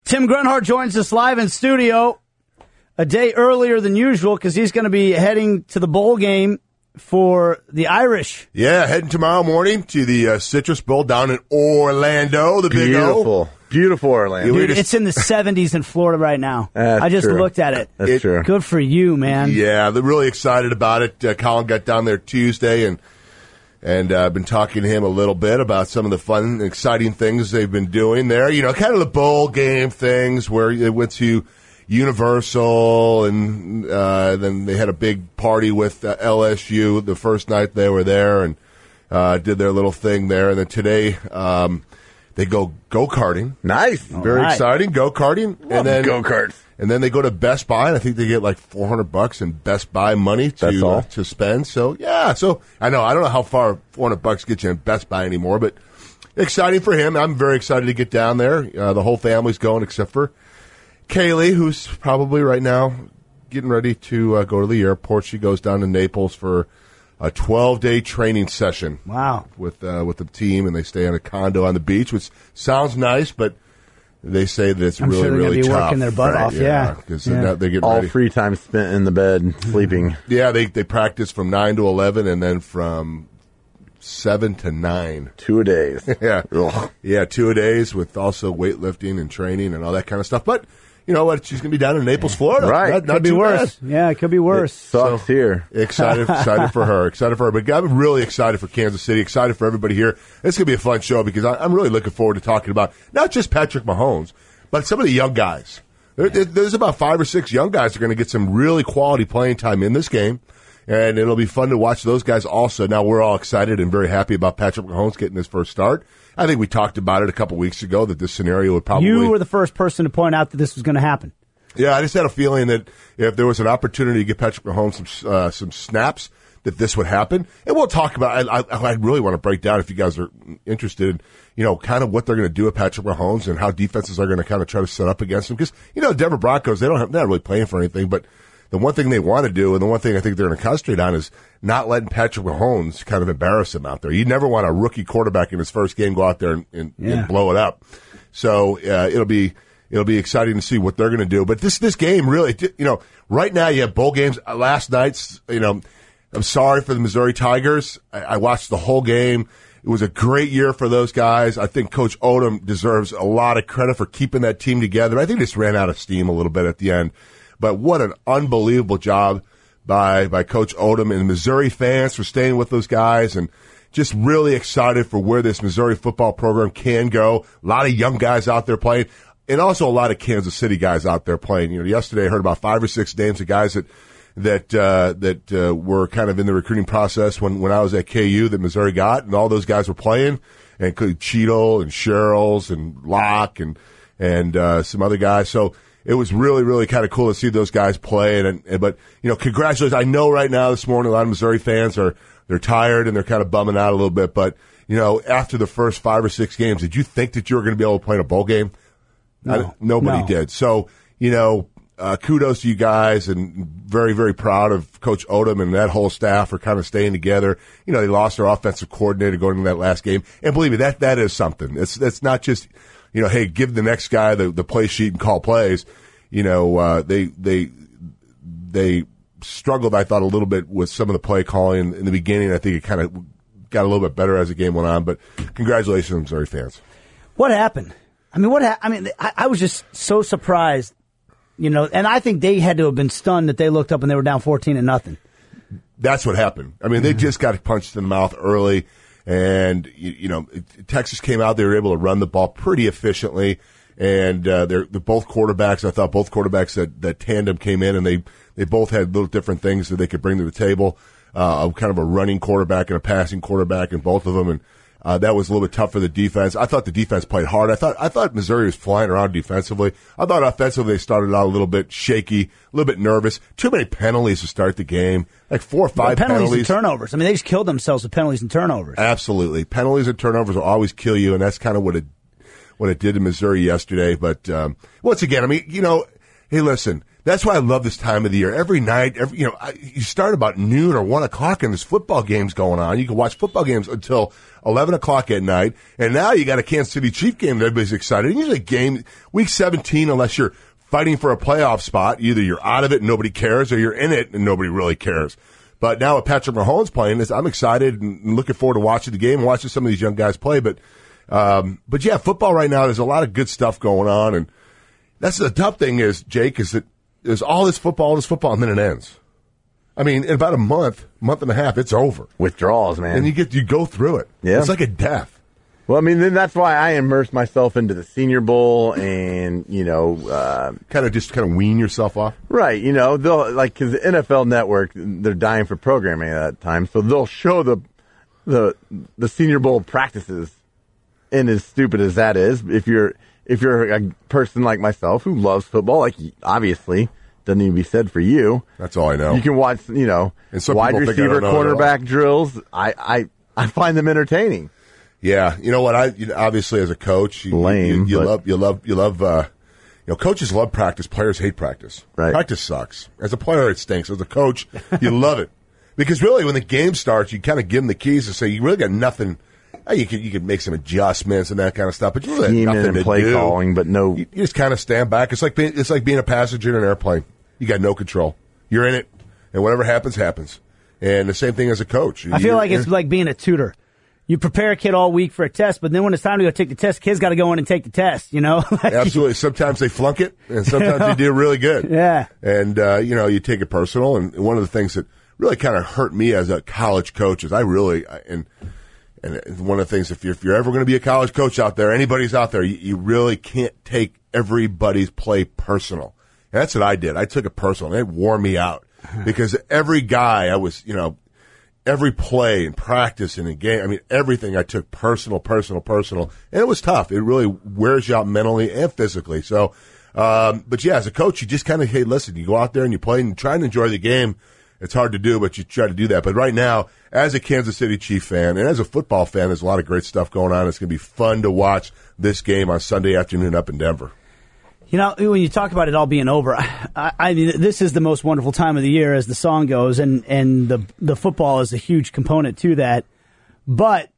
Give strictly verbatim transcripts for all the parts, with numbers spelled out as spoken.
Tim Grunhard joins us live in studio a day earlier than usual because he's going to be heading to the bowl game for the Irish. Yeah, heading tomorrow morning to the uh, Citrus Bowl down in Orlando, the Big O. Beautiful. Beautiful Orlando. Dude, it's in the seventies in Florida right now. That's I just true. looked at it. That's It- true. Good for you, man. Yeah, they're really excited about it. Uh, Colin got down there Tuesday, and and uh, been talking to him a little bit about some of the fun and exciting things they've been doing there. You know, kind of the bowl game things where they went to Universal, and uh, then they had a big party with uh, L S U the first night they were there, and uh, did their little thing there. And then today um, they go go-karting. Nice. Very right. exciting, go-karting. And then go-karts. And then they go to Best Buy, and I think they get like four hundred bucks in Best Buy money That's to all? uh, to spend. So, yeah. So, I know. I don't know how far four hundred bucks gets you in Best Buy anymore, but exciting for him. I'm very excited to get down there. Uh, the whole family's going except for Kaylee, who's probably right now getting ready to uh, go to the airport. She goes down to Naples for a twelve-day training session. Wow. With, uh, with the team, and they stay in a condo on the beach, which sounds nice, but they say that it's I'm really, sure they're really gonna be tough. working their butt off, yeah. Because Yeah. they're, they're getting All ready. free time spent in the bed, sleeping. Yeah, they, they practice from nine to eleven, and then from seven to nine. Two a days. Yeah. Ugh. Yeah, two a days with also weightlifting and training and all that kind of stuff. But, you know what? She's going to be down in Naples, Florida. Right. Not, not Could be too worse. bad. Yeah, it could be worse. Sucks here. Excited, excited for her. Excited for her. But I'm really excited for Kansas City. Excited for everybody here. It's going to be a fun show because I, I'm really looking forward to talking about not just Patrick Mahomes, but some of the young guys. There, there- there's about five or six young guys that are going to get some really quality playing time in this game. And it'll be fun to watch those guys also. Now, we're all excited and very happy about Patrick Mahomes getting his first start. I think we talked about it a couple weeks ago that this scenario would probably... You were the first person to point out that this was going to happen. Yeah, I just had a feeling that if there was an opportunity to get Patrick Mahomes some uh, some snaps, that this would happen. And we'll talk about. I, I, I really want to break down, if you guys are interested, you know, kind of what they're going to do with Patrick Mahomes and how defenses are going to kind of try to set up against him. Because you know, Denver Broncos, they don't have, they're not really playing for anything, but the one thing they want to do, and the one thing I think they're going to concentrate on, is not letting Patrick Mahomes kind of embarrass him out there. You never want a rookie quarterback in his first game go out there and, and, Yeah. and blow it up. So uh, it'll be. It'll be exciting to see what they're going to do. But this this game really, you know, right now you have bowl games. Uh, Last night's, you know, I'm sorry for the Missouri Tigers. I, I watched the whole game. It was a great year for those guys. I think Coach Odom deserves a lot of credit for keeping that team together. I think they just ran out of steam a little bit at the end. But what an unbelievable job by by Coach Odom and the Missouri fans for staying with those guys, and just really excited for where this Missouri football program can go. A lot of young guys out there playing. And also a lot of Kansas City guys out there playing. You know, yesterday I heard about five or six names of guys that that uh, that uh, were kind of in the recruiting process when, when I was at K U that Missouri got, and all those guys were playing, and including Cheadle and Sherrills and Locke and and uh, some other guys. So it was really, really kind of cool to see those guys play. And, and but you know, congratulations! I know right now this morning a lot of Missouri fans are they're tired and they're kind of bumming out a little bit. But you know, after the first five or six games, did you think that you were going to be able to play in a bowl game? No, I, nobody no. did. So, you know, uh, kudos to you guys, and very, very proud of Coach Odom and that whole staff for kind of staying together. You know, they lost their offensive coordinator going into that last game. And believe me, that, that is something. It's, it's not just, you know, hey, give the next guy the, the play sheet and call plays. You know, uh, they, they, they struggled, I thought, a little bit with some of the play calling in the beginning. I think it kind of got a little bit better as the game went on, but congratulations, Missouri fans. What happened? I mean, what? Ha- I mean, I, I was just so surprised, you know. And I think they had to have been stunned that they looked up and they were down fourteen to nothing. That's what happened. I mean, they just got punched in the mouth early, and you, you know, Texas came out. They were able to run the ball pretty efficiently, and uh, they're, they're both quarterbacks. I thought both quarterbacks that, that tandem came in, and they they both had little different things that they could bring to the table. Uh, kind of a running quarterback and a passing quarterback in both of them, and. Uh, that was a little bit tough for the defense. I thought the defense played hard. I thought I thought Missouri was flying around defensively. I thought offensively they started out a little bit shaky, a little bit nervous. Too many penalties to start the game, like four or five penalties, penalties. and turnovers. I mean, they just killed themselves with penalties and turnovers. Absolutely, penalties and turnovers will always kill you, and that's kind of what it what it did to Missouri yesterday. But um, once again, I mean, you know, hey, listen. That's why I love this time of the year. Every night, every you know, I, you start about noon or one o'clock, and there's football games going on. You can watch football games until eleven o'clock at night. And now you got a Kansas City Chief game that everybody's excited. And usually, game week seventeen, unless you're fighting for a playoff spot, either you're out of it and nobody cares, or you're in it and nobody really cares. But now with Patrick Mahomes playing this, I'm excited and looking forward to watching the game and watching some of these young guys play. But, um, but yeah, football right now, there's a lot of good stuff going on. And that's the tough thing is, Jake, is that there's all this football, all this football, and then it ends. I mean, in about a month, month and a half, it's over. Withdrawals, man. And you get, you go through it. Yeah. It's like a death. Well, I mean, then that's why I immerse myself into the Senior Bowl and, you know, uh, kind of just kind of wean yourself off. Right. You know, they'll, like, cause the N F L Network, they're dying for programming at that time. So they'll show the, the, the Senior Bowl practices. And as stupid as that is, if you're, if you're a person like myself who loves football, like obviously doesn't even be said for you. That's all I know. You can watch, you know, wide receiver, quarterback drills. I, I, I find them entertaining. Yeah, you know what? I you know, obviously as a coach, you, Lame, you, you but... love you love you love. Uh, you know, coaches love practice. Players hate practice. Right. Practice sucks. As a player, it stinks. As a coach, you love it because really, when the game starts, you kind of give them the keys to say you really got nothing. You can you can make some adjustments and that kind of stuff, but you really have nothing and to play do. calling, but no. You, you just kind of stand back. It's like being it's like being a passenger in an airplane. You got no control. You're in it, and whatever happens, happens. And the same thing as a coach. I feel You're, like it's like being a tutor. You prepare a kid all week for a test, but then when it's time to go take the test, kids got to go in and take the test, you know? like, Absolutely. Sometimes they flunk it, and sometimes you know? they do really good. Yeah. And, uh, you know, you take it personal. And one of the things that really kind of hurt me as a college coach is I really, and and one of the things, if you're, if you're ever going to be a college coach out there, anybody's out there, you, you really can't take everybody's play personal. And that's what I did. I took it personal, and it wore me out because every guy I was, you know, every play and practice and in game, I mean, everything I took personal, personal, personal. And it was tough. It really wears you out mentally and physically. So, um, but yeah, as a coach, you just kind of, hey, listen, you go out there and you play and try and enjoy the game. It's hard to do, but you try to do that. But right now, as a Kansas City Chief fan and as a football fan, there's a lot of great stuff going on. It's going to be fun to watch this game on Sunday afternoon up in Denver. You know, when you talk about it all being over, I, I mean, this is the most wonderful time of the year, as the song goes, and, and the the football is a huge component to that. But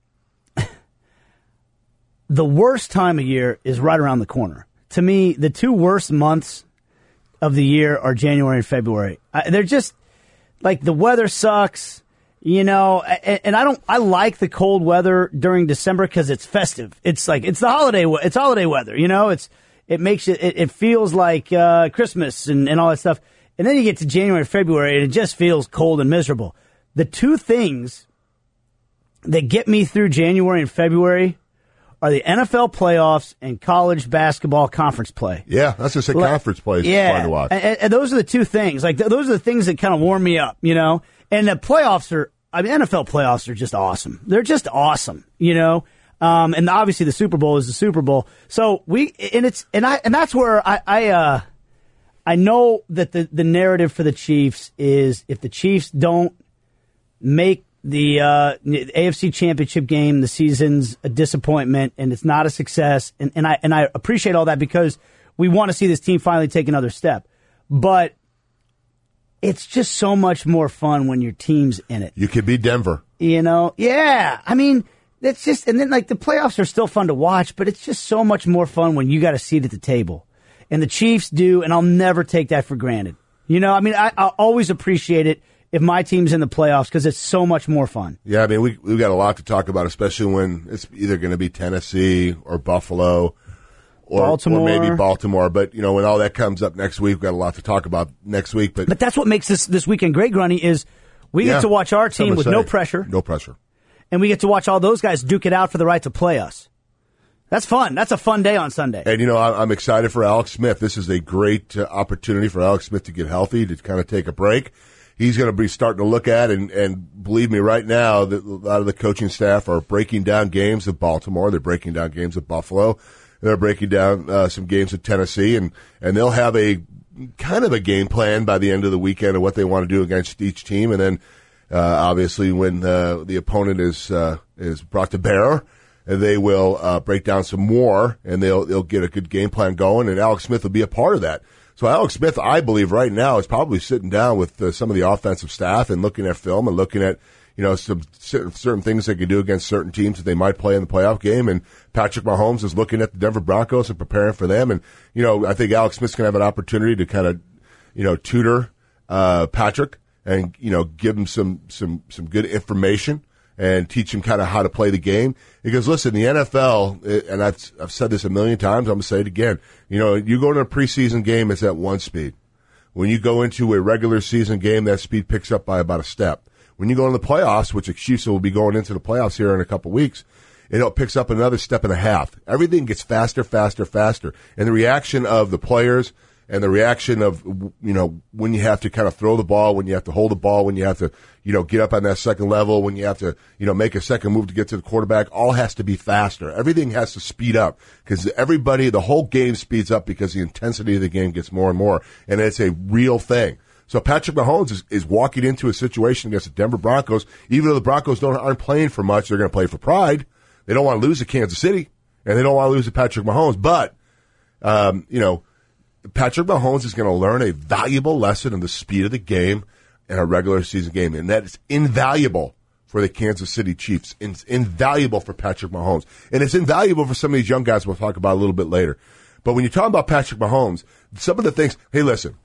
the worst time of year is right around the corner. To me, the two worst months of the year are January and February. I, they're just like the weather sucks, you know, and, and I don't. I like the cold weather during December because it's festive. It's like it's the holiday. It's holiday weather, you know. It's It makes it, it, it feels like uh, Christmas and, and all that stuff. And then you get to January, February, and it just feels cold and miserable. The two things that get me through January and February are the N F L playoffs and college basketball conference play. Yeah, that's just a like, conference play is yeah, fun to watch. And, and those are the two things. Like th- those are the things that kind of warm me up, you know. And the playoffs are, I mean, N F L playoffs are just awesome. They're just awesome, you know. Um, and obviously the Super Bowl is the Super Bowl. So we, and it's, and I, and that's where I, I, uh, I know that the, the narrative for the Chiefs is if the Chiefs don't make the, uh, A F C Championship game, the season's a disappointment and it's not a success. And, and I, and I appreciate all that because we want to see this team finally take another step, but it's just so much more fun when your team's in it. You could be Denver. You know? Yeah. I mean, It's just, and then like the playoffs are still fun to watch, but it's just so much more fun when you got a seat at the table. And the Chiefs do, and I'll never take that for granted. You know, I mean, I, I'll always appreciate it if my team's in the playoffs because it's so much more fun. Yeah, I mean, we, we've got a lot to talk about, especially when it's either going to be Tennessee or Buffalo or, Baltimore. or maybe Baltimore. But, you know, when all that comes up next week, we've got a lot to talk about next week. But, but that's what makes this, this weekend great, Grunny, is we yeah, get to watch our team with say, no pressure. No pressure. And we get to watch all those guys duke it out for the right to play us. That's fun. That's a fun day on Sunday. And, you know, I'm excited for Alex Smith. This is a great uh, opportunity for Alex Smith to get healthy, to kind of take a break. He's going to be starting to look at, and, and believe me, right now, that a lot of the coaching staff are breaking down games of Baltimore. They're breaking down games of Buffalo. They're breaking down uh, some games of Tennessee, and, and they'll have a kind of a game plan by the end of the weekend of what they want to do against each team. And then, uh, obviously, when uh, the opponent is uh, is brought to bear, they will uh, break down some more, and they'll they'll get a good game plan going, and Alex Smith will be a part of that. So Alex Smith, I believe right now, is probably sitting down with uh, some of the offensive staff and looking at film and looking at, you know, some certain things they could do against certain teams that they might play in the playoff game. And Patrick Mahomes is looking at the Denver Broncos and preparing for them. And, you know, I think Alex Smith's going to have an opportunity to kind of, you know, tutor uh, Patrick and, you know, give him some, some, some good information and teach him kind of how to play the game. Because, listen, the N F L, and I've, I've said this a million times, I'm going to say it again, you know, you go to a preseason game, it's at one speed. When you go into a regular season game, that speed picks up by about a step. When you go into the playoffs, which Chiefs will be going into the playoffs here in a couple weeks, it picks up another step and a half. Everything gets faster, faster, faster. And the reaction of the players and the reaction of, you know, when you have to kind of throw the ball, when you have to hold the ball, when you have to, you know, get up on that second level, when you have to, you know, make a second move to get to the quarterback, all has to be faster. Everything has to speed up because everybody, the whole game speeds up because the intensity of the game gets more and more. And it's a real thing. So Patrick Mahomes is, is walking into a situation against the Denver Broncos. Even though the Broncos don't aren't playing for much, they're going to play for pride. They don't want to lose to Kansas City, and they don't want to lose to Patrick Mahomes. But, um, you know, Patrick Mahomes is going to learn a valuable lesson in the speed of the game in a regular season game, and that is invaluable for the Kansas City Chiefs. It's invaluable for Patrick Mahomes, and it's invaluable for some of these young guys we'll talk about a little bit later. But when you're talking about Patrick Mahomes, some of the things, hey, listen,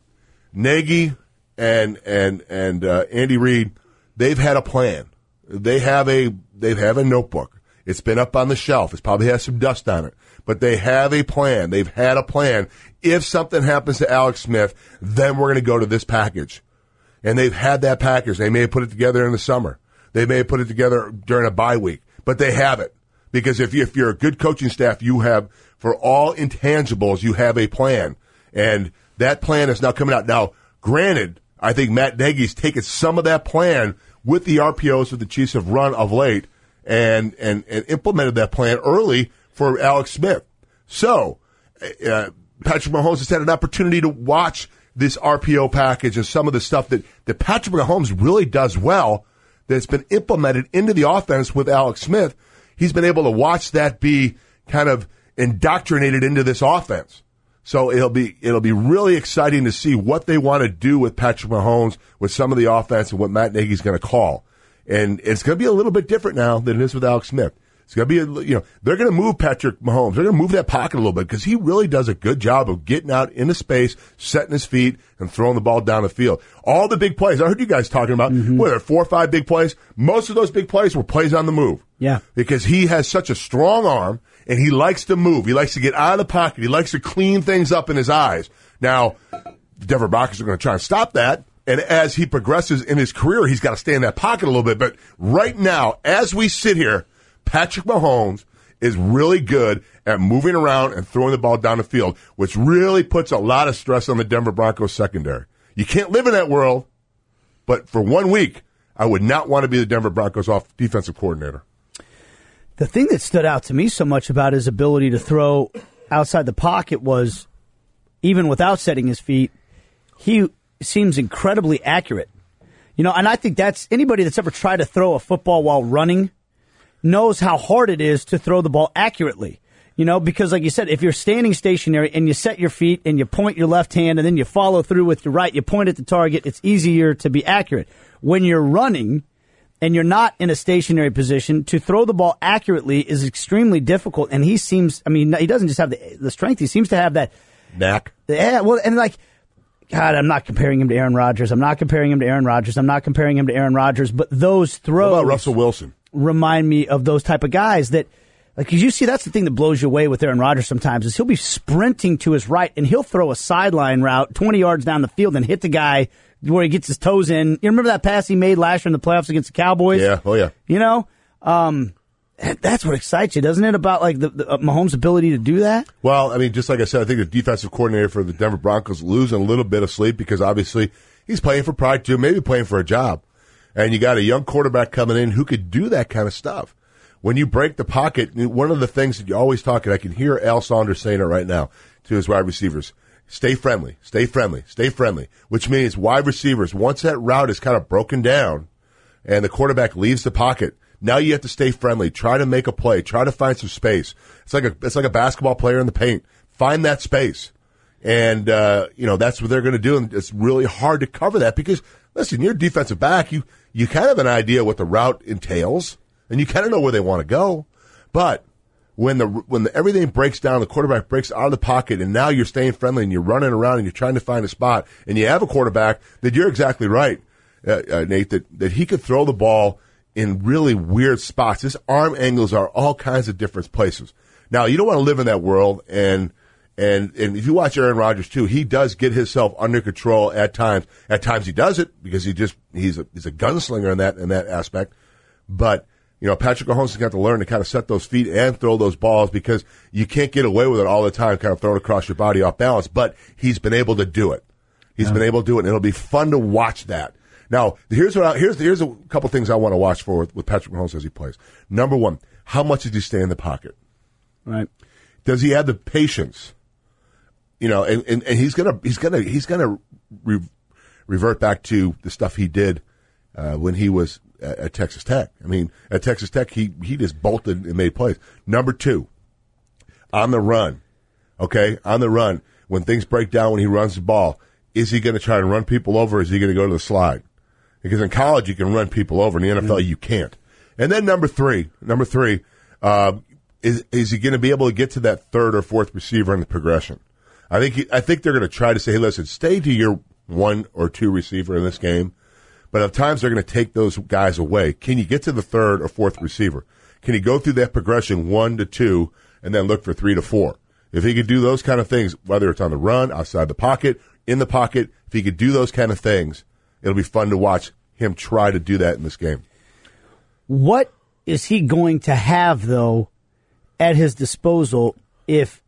Nagy and and and uh, Andy Reid, they've had a plan. They have a they have a notebook. It's been up on the shelf. It probably has some dust on it. But they have a plan. They've had a plan. If something happens to Alex Smith, then we're going to go to this package. And they've had that package. They may have put it together in the summer. They may have put it together during a bye week. But they have it. Because if, you, if you're a good coaching staff, you have, for all intangibles, you have a plan. And that plan is now coming out. Now, granted, I think Matt Nagy's taken some of that plan with the R P Os that the Chiefs have run of late and, and, and implemented that plan early for Alex Smith. So, uh, Patrick Mahomes has had an opportunity to watch this R P O package and some of the stuff that, that Patrick Mahomes really does well that's been implemented into the offense with Alex Smith. He's been able to watch that be kind of indoctrinated into this offense. So it'll be it'll be really exciting to see what they want to do with Patrick Mahomes with some of the offense and what Matt Nagy's going to call. And it's going to be a little bit different now than it is with Alex Smith. It's going to be, a, you know, they're going to move Patrick Mahomes. They're going to move that pocket a little bit because he really does a good job of getting out into space, setting his feet, and throwing the ball down the field. All the big plays, I heard you guys talking about, mm-hmm. what are there, four or five big plays? Most of those big plays were plays on the move. Yeah. Because he has such a strong arm, and he likes to move. He likes to get out of the pocket. He likes to clean things up in his eyes. Now, the Denver Broncos are going to try and stop that. And as he progresses in his career, he's got to stay in that pocket a little bit. But right now, as we sit here, Patrick Mahomes is really good at moving around and throwing the ball down the field, which really puts a lot of stress on the Denver Broncos secondary. You can't live in that world, but for one week, I would not want to be the Denver Broncos off defensive coordinator. The thing that stood out to me so much about his ability to throw outside the pocket was, even without setting his feet, he seems incredibly accurate. You know, and I think that's anybody that's ever tried to throw a football while running knows how hard it is to throw the ball accurately. You know, because like you said, if you're standing stationary and you set your feet and you point your left hand and then you follow through with your right, you point at the target, it's easier to be accurate. When you're running and you're not in a stationary position, to throw the ball accurately is extremely difficult. And he seems, I mean, he doesn't just have the, the strength, he seems to have that knack. Yeah, well, and like, God, I'm not comparing him to Aaron Rodgers. I'm not comparing him to Aaron Rodgers. I'm not comparing him to Aaron Rodgers. But those throws, what about Russell Wilson? Remind me of those type of guys that, like, 'cause you see, that's the thing that blows you away with Aaron Rodgers sometimes is he'll be sprinting to his right and he'll throw a sideline route twenty yards down the field and hit the guy where he gets his toes in. You remember that pass he made last year in the playoffs against the Cowboys? Yeah, oh yeah. You know, um, that's what excites you, doesn't it? About like the, the uh, Mahomes' ability to do that. Well, I mean, just like I said, I think the defensive coordinator for the Denver Broncos losing a little bit of sleep because obviously he's playing for pride too, maybe playing for a job, and you got a young quarterback coming in who could do that kind of stuff. When you break the pocket, one of the things that you always talk, and I can hear Al Saunders saying it right now to his wide receivers: stay friendly, stay friendly, stay friendly. Which means wide receivers, once that route is kind of broken down, and the quarterback leaves the pocket. Now you have to stay friendly. Try to make a play. Try to find some space. It's like a it's like a basketball player in the paint. Find that space. And, uh, you know, that's what they're going to do. And it's really hard to cover that because, listen, you're a defensive back. You, you kind of have an idea what the route entails, and you kind of know where they want to go. But when the when the, everything breaks down, the quarterback breaks out of the pocket, and now you're staying friendly and you're running around and you're trying to find a spot, and you have a quarterback that you're exactly right, uh, uh, Nate, that, that he could throw the ball in really weird spots. His arm angles are all kinds of different places. Now, you don't want to live in that world, and and and if you watch Aaron Rodgers too, he does get himself under control at times. At times he does it because he just he's a he's a gunslinger in that in that aspect. But you know, Patrick Mahomes has got to learn to kind of set those feet and throw those balls because you can't get away with it all the time, kind of throw it across your body off balance. But he's been able to do it. He's yeah. been able to do it, and it'll be fun to watch that. Now, here's what I, here's here's a couple things I want to watch for with, with Patrick Mahomes as he plays. Number one, how much does he stay in the pocket? Right. Does he have the patience? You know, and, and, and he's gonna he's gonna he's gonna re- revert back to the stuff he did uh, when he was at, at Texas Tech. I mean, at Texas Tech, he he just bolted and made plays. Number two, on the run, okay, on the run, when things break down when he runs the ball, is he going to try and run people over? Or is he going to go to the slide? Because in college you can run people over, in the N F L you can't. And then number three, number three, uh, is is he going to be able to get to that third or fourth receiver in the progression? I think he, I think they're going to try to say, hey, listen, stay to your one or two receiver in this game, but at times they're going to take those guys away. Can you get to the third or fourth receiver? Can he go through that progression one to two and then look for three to four? If he could do those kind of things, whether it's on the run, outside the pocket, in the pocket, if he could do those kind of things, it'll be fun to watch him try to do that in this game. What is he going to have, though, at his disposal if,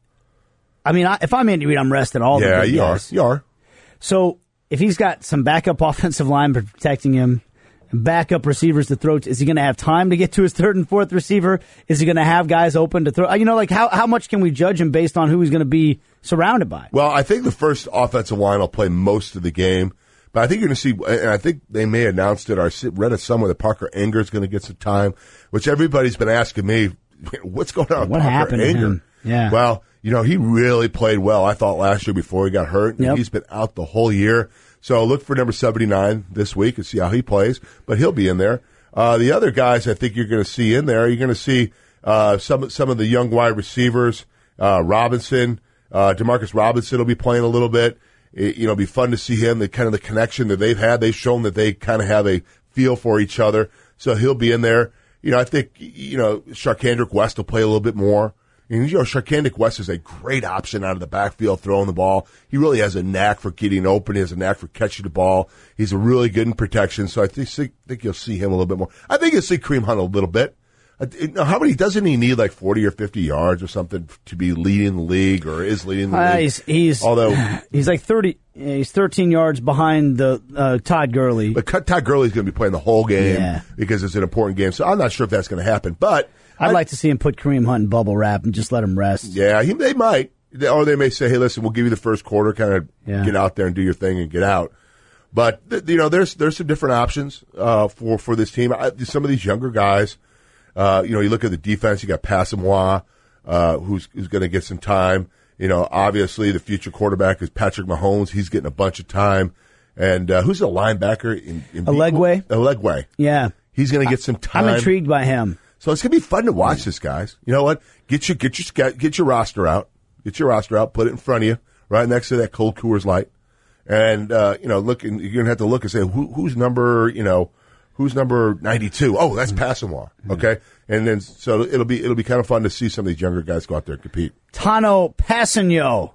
I mean, I, if I'm Andy Reid, I'm resting all yeah, the you guys. are. You are. So if he's got some backup offensive line protecting him, and backup receivers to throw to, is he going to have time to get to his third and fourth receiver? Is he going to have guys open to throw? You know, like how, how much can we judge him based on who he's going to be surrounded by? Well, I think the first offensive line will play most of the game. But I think you're going to see, and I think they may have announced it, or I read it somewhere, that Parker Anger is going to get some time, which everybody's been asking me, what's going on with what Parker happened Anger? to him? Yeah. Well, you know, he really played well, I thought, last year before he got hurt. And yep. He's been out the whole year. So look for number seventy-nine this week and see how he plays. But he'll be in there. Uh, the other guys I think you're going to see in there, you're going to see uh, some, some of the young wide receivers, uh, Robinson, uh, Demarcus Robinson will be playing a little bit. It, you know, it'll be fun to see him, the kind of the connection that they've had. They've shown that they kind of have a feel for each other. So he'll be in there. You know, I think, you know, Sharkandrick West will play a little bit more. And, you know, Sharkandrick West is a great option out of the backfield throwing the ball. He really has a knack for getting open. He has a knack for catching the ball. He's a really good in protection. So I think, think you'll see him a little bit more. I think you'll see Kareem Hunt a little bit. How many, doesn't he need like forty or fifty yards or something to be leading the league, or is leading the uh, league? He's, he's, Although, he's like thirty, he's thirteen yards behind the uh, Todd Gurley. But Todd Gurley's going to be playing the whole game yeah. because it's an important game. So I'm not sure if that's going to happen. But I'd I, like to see him put Kareem Hunt in bubble wrap and just let him rest. Yeah, he, they might. Or they may say, hey, listen, we'll give you the first quarter, kind of yeah. get out there and do your thing and get out. But, you know, there's there's some different options uh, for, for this team. I, some of these younger guys, uh, you know, you look at the defense, you got Passamoir, uh, who's, who's going to get some time. You know, obviously the future quarterback is Patrick Mahomes. He's getting a bunch of time. And uh, who's the linebacker? In, in Alegwe. Alegwe. Yeah. He's going to get some time. I'm intrigued by him. So it's going to be fun to watch this, guys. You know what? Get your, get your, get your roster out. Get your roster out. Put it in front of you, right next to that cold Coors Light. And, uh, you know, look, and you're going to have to look and say, who, who's number, you know, who's number ninety-two? Oh, that's Passamoir. Okay. And then, so it'll be, it'll be kind of fun to see some of these younger guys go out there and compete. Tano Passanio,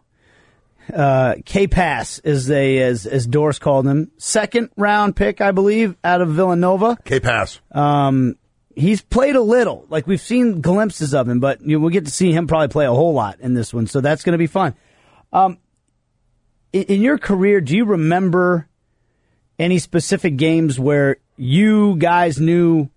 uh, K-Pass is a, as, as Doris called him, second round pick, I believe, out of Villanova. K-Pass. Um, he's played a little, like we've seen glimpses of him, but you know, we'll get to see him probably play a whole lot in this one. So that's going to be fun. Um, in, in your career, do you remember any specific games where you guys knew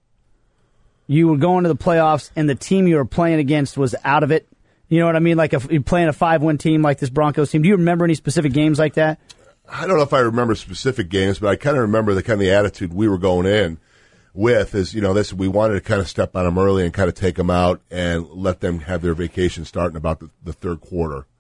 you were going to the playoffs and the team you were playing against was out of it? You know what I mean? Like if you're playing a five-win team like this Broncos team. Do you remember any specific games like that? I don't know if I remember specific games, but I kind of remember the kind of the attitude we were going in with is, you know, this, we wanted to kind of step on them early and kind of take them out and let them have their vacation start in about the, the third quarter.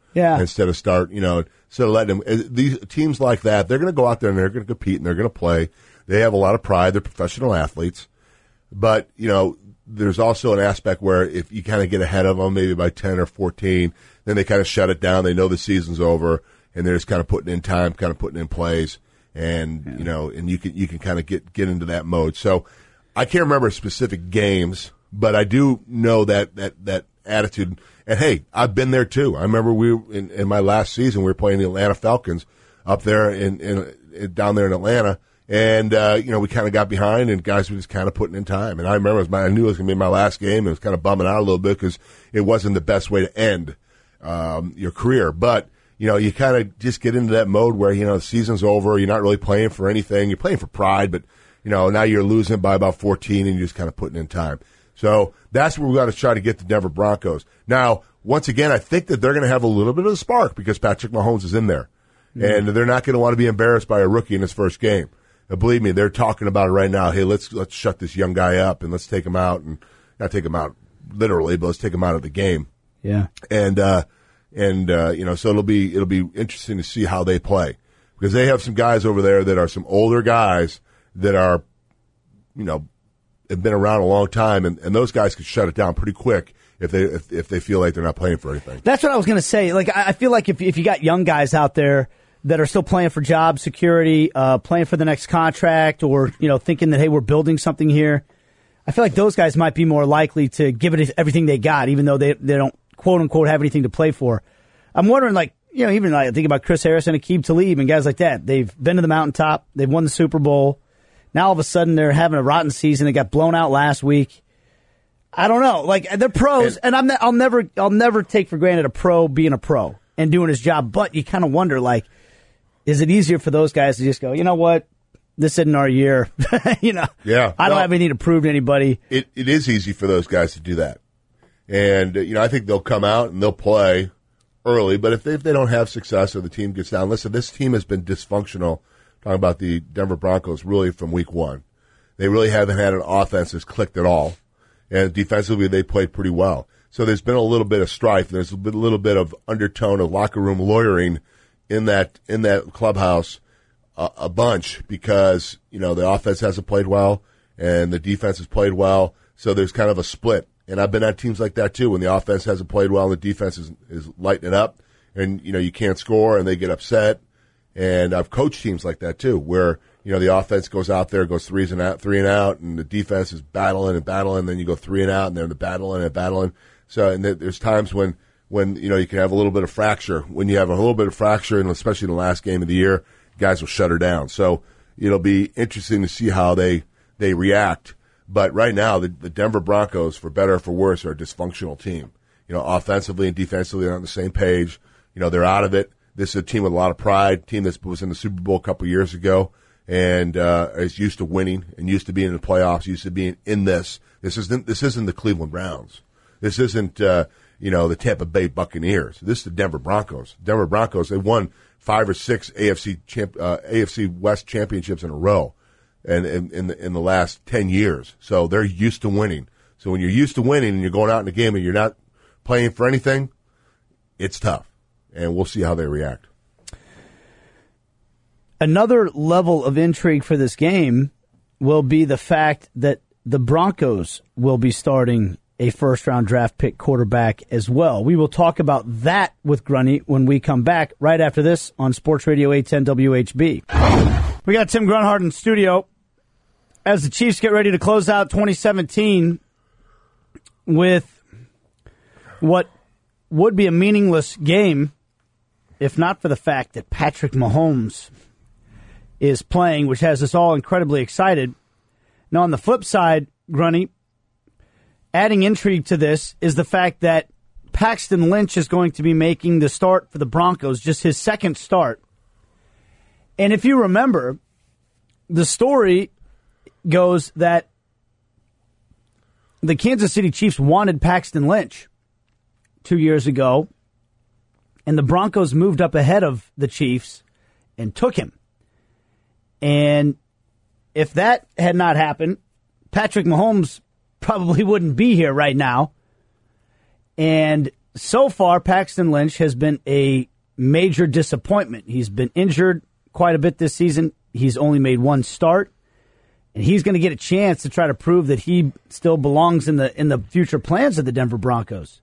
Yeah. Instead of start, you know, instead of letting them, these teams like that, they're going to go out there and they're going to compete and they're going to play. They have a lot of pride. They're professional athletes. But, you know, there's also an aspect where if you kind of get ahead of them, maybe by ten or fourteen, then they kind of shut it down. They know the season's over and they're just kind of putting in time, kind of putting in plays. And, yeah. you know, and you can, you can kind of get, get into that mode. So I can't remember specific games, but I do know that, that, that attitude. And hey, I've been there too. I remember we in, in my last season, we were playing the Atlanta Falcons up there in, in, in down there in Atlanta. And, uh, you know, we kind of got behind and guys were just kind of putting in time. And I remember it was my, I knew it was going to be my last game. It was kind of bumming out a little bit because it wasn't the best way to end, um, your career. But, you know, you kind of just get into that mode where, you know, the season's over. You're not really playing for anything. You're playing for pride, but, you know, now you're losing by about fourteen and you're just kind of putting in time. So that's where we got to try to get the Denver Broncos. Now, once again, I think that they're going to have a little bit of a spark because Patrick Mahomes is in there. Mm-hmm. And they're not going to want to be embarrassed by a rookie in his first game. And believe me, they're talking about it right now. Hey, let's let's shut this young guy up and let's take him out, and not take him out literally, but let's take him out of the game. Yeah. And uh, and uh, you know, so it'll be it'll be interesting to see how they play because they have some guys over there that are some older guys that are, you know, have been around a long time, and, and those guys could shut it down pretty quick if they if, if they feel like they're not playing for anything. That's what I was going to say. Like, I feel like if if you got young guys out there that are still playing for job security, uh, playing for the next contract, or, you know, thinking that, hey, we're building something here, I feel like those guys might be more likely to give it everything they got, even though they they don't, quote unquote, have anything to play for. I'm wondering, like, you know, even like, think about Chris Harris and Aqib Talib and guys like that. They've been to the mountaintop. They've won the Super Bowl. Now all of a sudden they're having a rotten season. They got blown out last week. I don't know. Like, they're pros, and, and I'm ne- I'll never I'll never take for granted a pro being a pro and doing his job. But you kind of wonder, like, is it easier for those guys to just go, you know what, this isn't our year? you know, yeah, I don't well, have anything to prove to anybody. It it is easy for those guys to do that, and uh, you know, I think they'll come out and they'll play early. But if they, if they don't have success or the team gets down, listen, this team has been dysfunctional. Talking about the Denver Broncos, really from week one, they really haven't had an offense that's clicked at all, and defensively they played pretty well. So there's been a little bit of strife. There's been a little bit of undertone of locker room lawyering in that in that clubhouse uh, a bunch because, you know, the offense hasn't played well and the defense has played well. So there's kind of a split. And I've been at teams like that too, when the offense hasn't played well and the defense is, is lighting it up and, you know, you can't score and they get upset. And I've coached teams like that too, where, you know, the offense goes out there, goes threes and out, three and out, and the defense is battling and battling. And then you go three and out and they're in the battling and battling. So, and there's times when, when, you know, you can have a little bit of fracture. When you have a little bit of fracture, and especially in the last game of the year, guys will shut her down. So it'll be interesting to see how they, they react. But right now, the, the Denver Broncos, for better or for worse, are a dysfunctional team. You know, offensively and defensively, they're on the same page. You know, they're out of it. This is a team with a lot of pride, team that was in the Super Bowl a couple of years ago and uh, is used to winning and used to being in the playoffs, used to being in this. This isn't, this isn't the Cleveland Browns. This isn't, uh, you know, the Tampa Bay Buccaneers. This is the Denver Broncos. Denver Broncos, they won five or six A F C champ, uh, A F C West championships in a row and in, in, the, in the last ten years. So they're used to winning. So when you're used to winning and you're going out in a game and you're not playing for anything, it's tough. And we'll see how they react. Another level of intrigue for this game will be the fact that the Broncos will be starting a first-round draft pick quarterback as well. We will talk about that with Grundy when we come back right after this on Sports Radio eight ten W H B. We got Tim Grunhard in studio as the Chiefs get ready to close out twenty seventeen with what would be a meaningless game if not for the fact that Patrick Mahomes is playing, which has us all incredibly excited. Now, on the flip side, Grundy, adding intrigue to this is the fact that Paxton Lynch is going to be making the start for the Broncos, just his second start. And if you remember, the story goes that the Kansas City Chiefs wanted Paxton Lynch two years ago, and the Broncos moved up ahead of the Chiefs and took him. And if that had not happened, Patrick Mahomes probably wouldn't be here right now. And so far, Paxton Lynch has been a major disappointment. He's been injured quite a bit this season. He's only made one start, and he's going to get a chance to try to prove that he still belongs in the in the future plans of the Denver Broncos.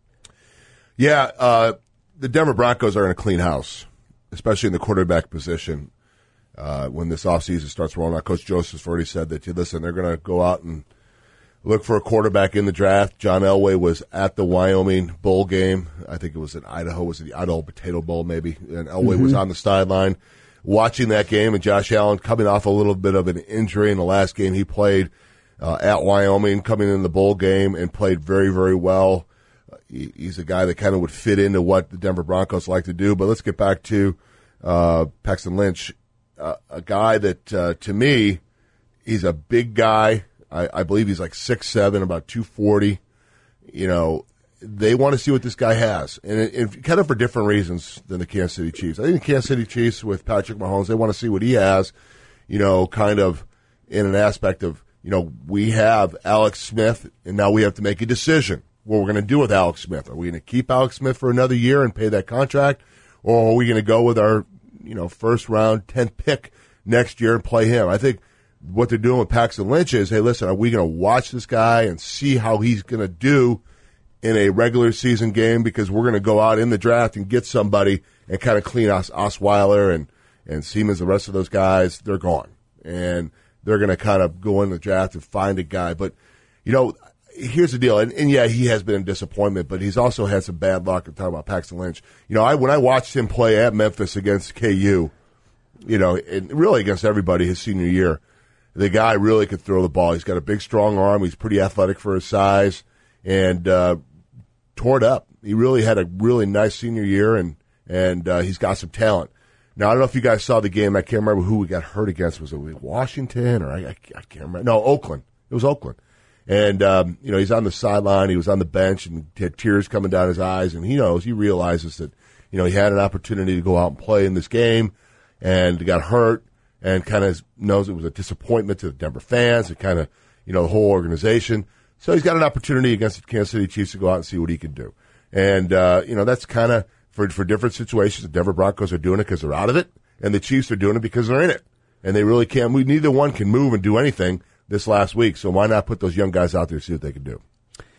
Yeah, uh, the Denver Broncos are in a clean house, especially in the quarterback position. Uh, when this offseason starts rolling out, Coach Joseph's already said that, listen, they're going to go out and look for a quarterback in the draft. John Elway was at the Wyoming Bowl game. I think it was in Idaho. Was it the Idaho Potato Bowl maybe? And Elway mm-hmm. was on the sideline watching that game. And Josh Allen coming off a little bit of an injury in the last game he played uh, at Wyoming, coming in the bowl game and played very, very well. Uh, he, he's a guy that kind of would fit into what the Denver Broncos like to do. But let's get back to uh, Paxton Lynch, uh, a guy that, uh, to me, he's a big guy. I, I believe he's like six seven, about two forty. You know, they want to see what this guy has, and it, it, kind of for different reasons than the Kansas City Chiefs. I think the Kansas City Chiefs with Patrick Mahomes, they want to see what he has, you know, kind of in an aspect of, you know, we have Alex Smith, and now we have to make a decision what we're going to do with Alex Smith. Are we going to keep Alex Smith for another year and pay that contract, or are we going to go with our, you know, first round, tenth pick next year and play him? I think what they're doing with Paxton Lynch is, hey, listen, are we going to watch this guy and see how he's going to do in a regular season game? Because we're going to go out in the draft and get somebody and kind of clean Os- Osweiler and, and Siemens, the rest of those guys, they're gone. And they're going to kind of go in the draft and find a guy. But, you know, here's the deal. And, and yeah, he has been a disappointment, but he's also had some bad luck. I'm talking about Paxton Lynch. You know, I when I watched him play at Memphis against K U, you know, and really against everybody his senior year, the guy really could throw the ball. He's got a big, strong arm. He's pretty athletic for his size, and uh, tore it up. He really had a really nice senior year, and and uh, he's got some talent. Now, I don't know if you guys saw the game. I can't remember who we got hurt against. Was it Washington or I, I, I can't remember. No, Oakland. It was Oakland. And, um, you know, he's on the sideline. He was on the bench, and he had tears coming down his eyes, and he knows, he realizes that, you know, he had an opportunity to go out and play in this game, and got hurt. And kind of knows it was a disappointment to the Denver fans and kind of, you know, the whole organization. So he's got an opportunity against the Kansas City Chiefs to go out and see what he can do. And, uh, you know, that's kind of for, for different situations. The Denver Broncos are doing it because they're out of it, and the Chiefs are doing it because they're in it. And they really can't move. Neither one can move and do anything this last week. So why not put those young guys out there to see what they can do?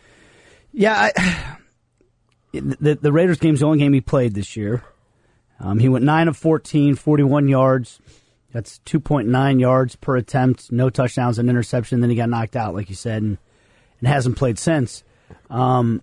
Yeah, I, the, the Raiders game's the only game he played this year. Um, he went nine of fourteen, forty-one yards. That's two point nine yards per attempt, no touchdowns, an interception. Then he got knocked out, like you said, and, and hasn't played since. Um,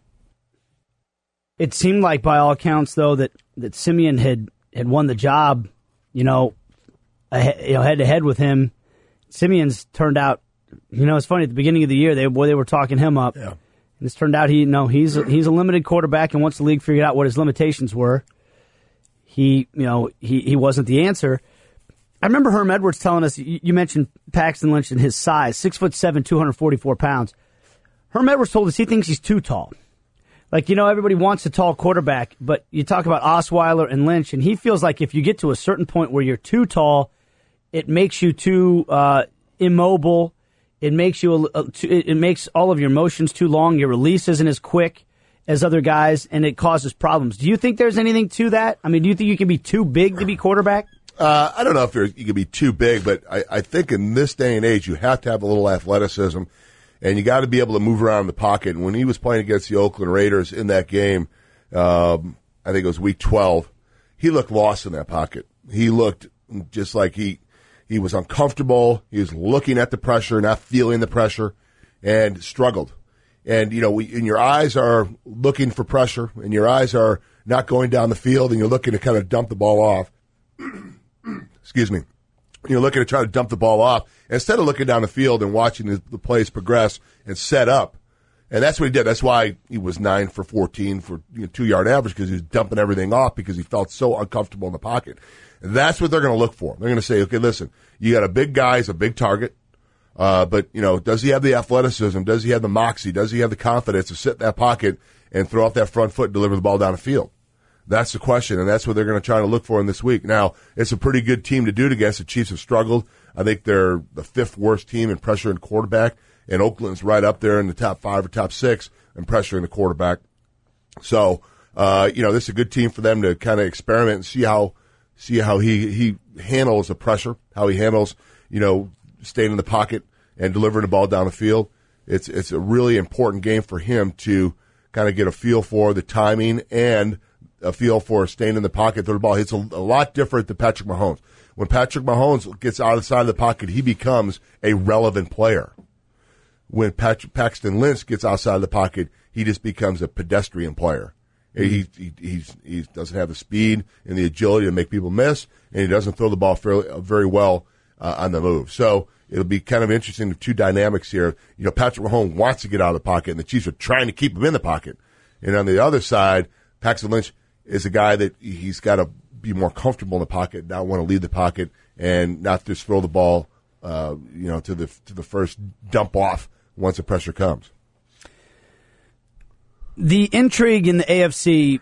it seemed like, by all accounts, though, that, that Simeon had, had won the job, you know, ahead, you know, head-to-head with him. Simeon's turned out, you know, it's funny, at the beginning of the year, they boy, they were talking him up. Yeah. And it's turned out he no, he's a, he's a limited quarterback, and once the league figured out what his limitations were, he, you know, he, he wasn't the answer. I remember Herm Edwards telling us, you mentioned Paxton Lynch and his size, six foot seven, two hundred forty-four pounds. Herm Edwards told us he thinks he's too tall. Like, you know, everybody wants a tall quarterback, but you talk about Osweiler and Lynch, and he feels like if you get to a certain point where you're too tall, it makes you too uh, immobile. It makes you a, a, it makes all of your motions too long. Your release isn't as quick as other guys, and it causes problems. Do you think there's anything to that? I mean, do you think you can be too big to be quarterback? Uh, I don't know if you can be too big, but I, I think in this day and age, you have to have a little athleticism, and you got to be able to move around in the pocket. And when he was playing against the Oakland Raiders in that game, um, I think it was week twelve, he looked lost in that pocket. He looked just like he he was uncomfortable. He was looking at the pressure, not feeling the pressure, and struggled. And, you know, we, and your eyes are looking for pressure, and your eyes are not going down the field, and you're looking to kind of dump the ball off. Excuse me. You're looking to try to dump the ball off instead of looking down the field and watching the, the plays progress and set up. And that's what he did. That's why he was nine for fourteen for you know, two-yard average, because he was dumping everything off because he felt so uncomfortable in the pocket. And that's what they're going to look for. They're going to say, okay, listen, you got a big guy, he's a big target, uh, but, you know, does he have the athleticism? Does he have the moxie? Does he have the confidence to sit in that pocket and throw off that front foot and deliver the ball down the field? That's the question, and that's what they're going to try to look for in this week. Now, it's a pretty good team to do it against. The Chiefs have struggled. I think they're the fifth worst team in pressure and quarterback, and Oakland's right up there in the top five or top six in pressure in the quarterback. So uh, you know, this is a good team for them to kind of experiment and see how see how he, he handles the pressure, how he handles, you know, staying in the pocket and delivering the ball down the field. It's it's a really important game for him to kind of get a feel for the timing and a feel for staying in the pocket. The ball hits a, a lot different than Patrick Mahomes. When Patrick Mahomes gets out of the side of the pocket, he becomes a relevant player. When Patrick, Paxton Lynch gets outside of the pocket, he just becomes a pedestrian player. He, he, he's, he doesn't have the speed and the agility to make people miss, and he doesn't throw the ball fairly, very well uh, on the move. So it'll be kind of interesting, the two dynamics here. You know, Patrick Mahomes wants to get out of the pocket, and the Chiefs are trying to keep him in the pocket. And on the other side, Paxton Lynch is a guy that he's got to be more comfortable in the pocket, not want to leave the pocket, and not just throw the ball, uh, you know, to the to the first dump off once the pressure comes. The intrigue in the A F C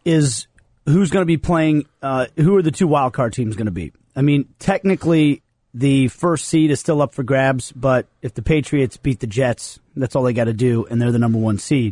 is who's going to be playing, uh, who are the two wild card teams going to be? I mean, technically, the first seed is still up for grabs, but if the Patriots beat the Jets, that's all they got to do, and they're the number one seed.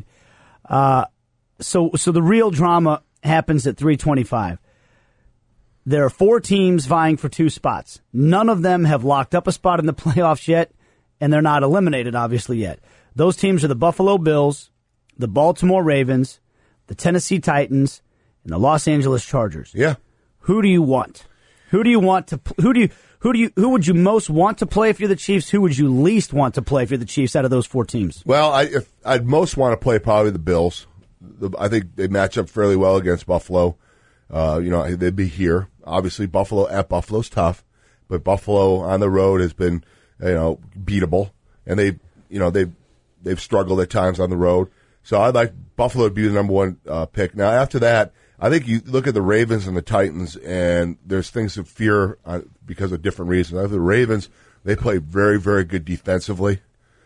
Uh, so, so the real drama happens at three twenty-five. There are four teams vying for two spots. None of them have locked up a spot in the playoffs yet, and they're not eliminated, obviously, yet. Those teams are the Buffalo Bills, the Baltimore Ravens, the Tennessee Titans, and the Los Angeles Chargers. Yeah. Who do you want? Who do you want to? Who do you? Who do you? Who would you most want to play if you're the Chiefs? Who would you least want to play if you're the Chiefs out of those four teams? Well, I, if, I'd most want to play probably the Bills. The, I think they match up fairly well against Buffalo. Uh, you know, they'd be here. Obviously, Buffalo at Buffalo's tough, but Buffalo on the road has been, you know, beatable, and they, you know, they they've struggled at times on the road. So I'd like Buffalo to be the number one uh, pick. Now, after that, I think you look at the Ravens and the Titans, and there's things to fear uh, because of different reasons. I think the Ravens, they play very, very good defensively.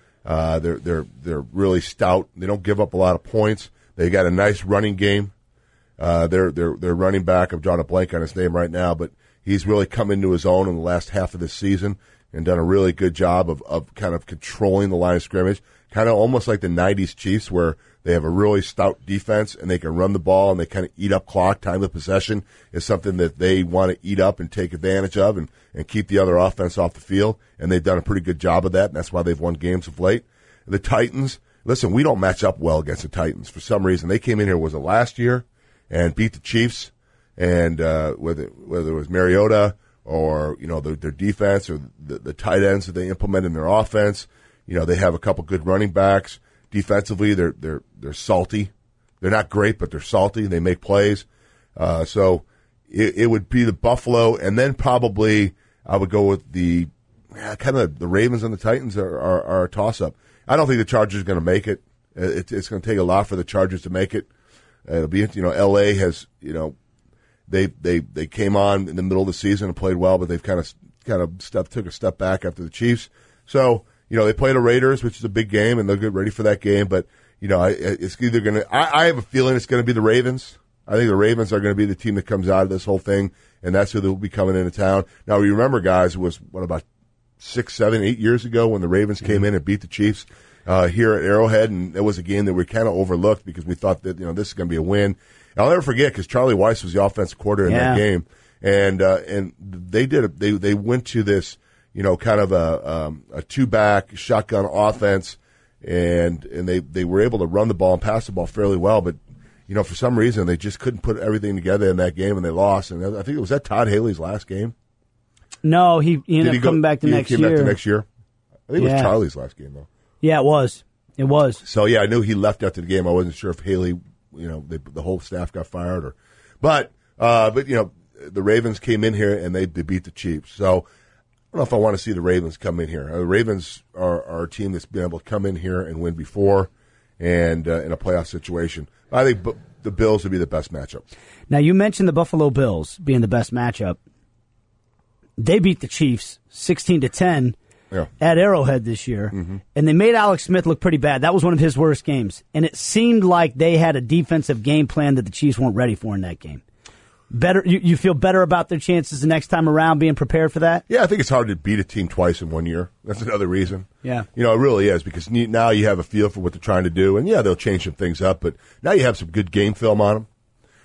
Uh, they're they're they're really stout. They don't give up a lot of points. They got a nice running game. Uh, their their their running back, I'm drawing a blank on his name right now, but he's really come into his own in the last half of this season and done a really good job of, of kind of controlling the line of scrimmage, kind of almost like the nineties Chiefs where they have a really stout defense and they can run the ball and they kind of eat up clock. Time of possession is something that they want to eat up and take advantage of and, and keep the other offense off the field, and they've done a pretty good job of that, and that's why they've won games of late. The Titans, listen, we don't match up well against the Titans. For some reason, they came in here, was it last year, and beat the Chiefs, and uh, whether whether it was Mariota or you know the, their defense or the, the tight ends that they implement in their offense, you know they have a couple good running backs. Defensively, they're they're they're salty. They're not great, but they're salty. They make plays. Uh, so it, it would be the Buffalo, and then probably I would go with the yeah, kind of the Ravens and the Titans are, are, are a toss up. I don't think the Chargers are going to make it. it. It's going to take a lot for the Chargers to make it. Uh, it'll be, you know, L A has, you know, they they they came on in the middle of the season and played well, but they've kind of kind of step took a step back after the Chiefs. So you know they play the Raiders, which is a big game, and they'll get ready for that game. But you know, it's either going to. I have a feeling it's going to be the Ravens. I think the Ravens are going to be the team that comes out of this whole thing, and that's who they'll be coming into town. Now, you remember, guys, it was what about six, seven, eight years ago when the Ravens came in and beat the Chiefs uh, here at Arrowhead, and it was a game that we kind of overlooked because we thought that you know this is going to be a win. And I'll never forget because Charlie Weiss was the offensive coordinator in yeah. that game, and uh, and they did a, they they went to this you know kind of a um, a two back shotgun offense, and and they they were able to run the ball and pass the ball fairly well, but. You know, for some reason, they just couldn't put everything together in that game, and they lost. And I think it was that Todd Haley's last game. No, he, he ended he up coming go, back the he next came year. Back the next year. I think yeah. it was Charlie's last game, though. Yeah, it was. It was. So yeah, I knew he left after the game. I wasn't sure if Haley, you know, they, the whole staff got fired, or, but, uh, but you know, the Ravens came in here and they, they beat the Chiefs. So I don't know if I want to see the Ravens come in here. Uh, the Ravens are, are a team that's been able to come in here and win before, and uh, in a playoff situation. I think. But, the Bills would be the best matchup. Now, you mentioned the Buffalo Bills being the best matchup. They beat the Chiefs sixteen to ten yeah. at Arrowhead this year, mm-hmm. and they made Alex Smith look pretty bad. That was one of his worst games, and it seemed like they had a defensive game plan that the Chiefs weren't ready for in that game. Better, you, you feel better about their chances the next time around being prepared for that? Yeah, I think it's hard to beat a team twice in one year. That's another reason. Yeah. You know, it really is, because now you have a feel for what they're trying to do, and yeah, they'll change some things up, but now you have some good game film on them.